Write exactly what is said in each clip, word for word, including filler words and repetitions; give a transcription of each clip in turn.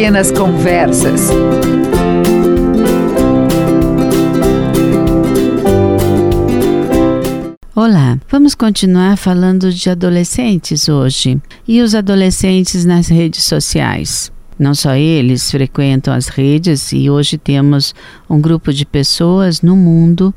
Pequenas Conversas. Olá, vamos continuar falando de adolescentes hoje e os adolescentes nas redes sociais. Não só eles frequentam as redes e hoje temos um grupo de pessoas no mundo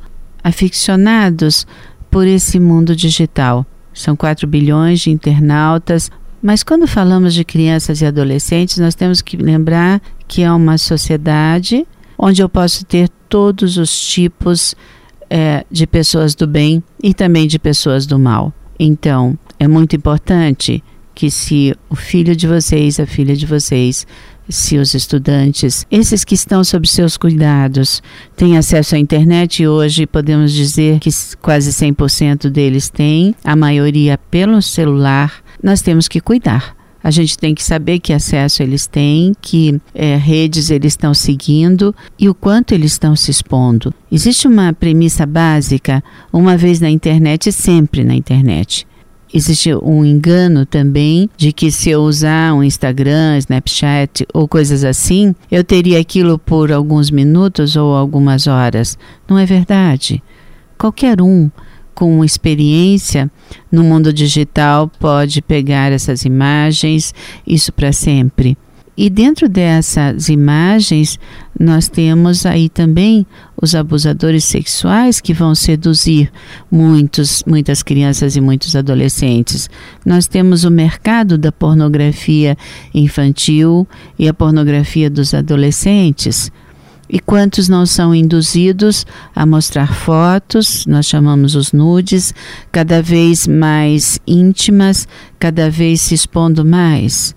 aficionados por esse mundo digital. São quatro bilhões de internautas, mas quando falamos de crianças e adolescentes, nós temos que lembrar que é uma sociedade onde eu posso ter todos os tipos É, de pessoas do bem e também de pessoas do mal. Então, é muito importante que se o filho de vocês, a filha de vocês, se os estudantes, esses que estão sob seus cuidados, têm acesso à internet, e hoje podemos dizer que quase cem por cento deles têm, a maioria pelo celular, nós temos que cuidar. A gente tem que saber que acesso eles têm, que é, redes eles estão seguindo e o quanto eles estão se expondo. Existe uma premissa básica, uma vez na internet, sempre na internet. Existe um engano também de que se eu usar um Instagram, Snapchat ou coisas assim, eu teria aquilo por alguns minutos ou algumas horas. Não é verdade. Qualquer um com experiência no mundo digital pode pegar essas imagens, isso para sempre. E dentro dessas imagens, nós temos aí também os abusadores sexuais que vão seduzir muitos, muitas crianças e muitos adolescentes. Nós temos o mercado da pornografia infantil e a pornografia dos adolescentes. E quantos não são induzidos a mostrar fotos, nós chamamos os nudes, cada vez mais íntimas, cada vez se expondo mais.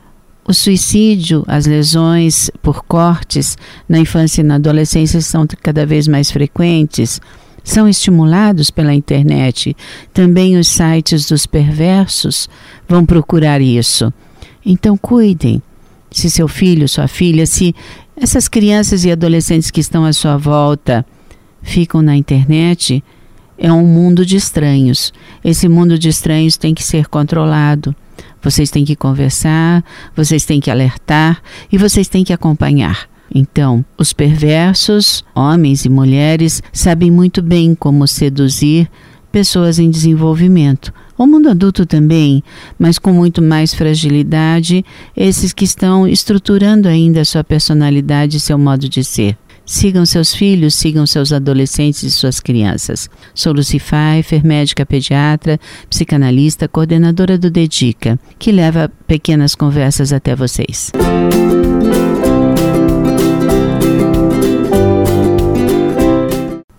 O suicídio, as lesões por cortes na infância e na adolescência são cada vez mais frequentes, são estimulados pela internet. Também os sites dos perversos vão procurar isso. Então cuidem. Se seu filho, sua filha, se essas crianças e adolescentes que estão à sua volta ficam na internet, é um mundo de estranhos. Esse mundo de estranhos tem que ser controlado. Vocês têm que conversar, vocês têm que alertar e vocês têm que acompanhar. Então, os perversos, homens e mulheres, sabem muito bem como seduzir pessoas em desenvolvimento. O mundo adulto também, mas com muito mais fragilidade, esses que estão estruturando ainda a sua personalidade e seu modo de ser. Sigam seus filhos, sigam seus adolescentes e suas crianças. Sou Lucy Pfeiffer, médica pediatra, psicanalista, coordenadora do Dedica, que leva pequenas conversas até vocês.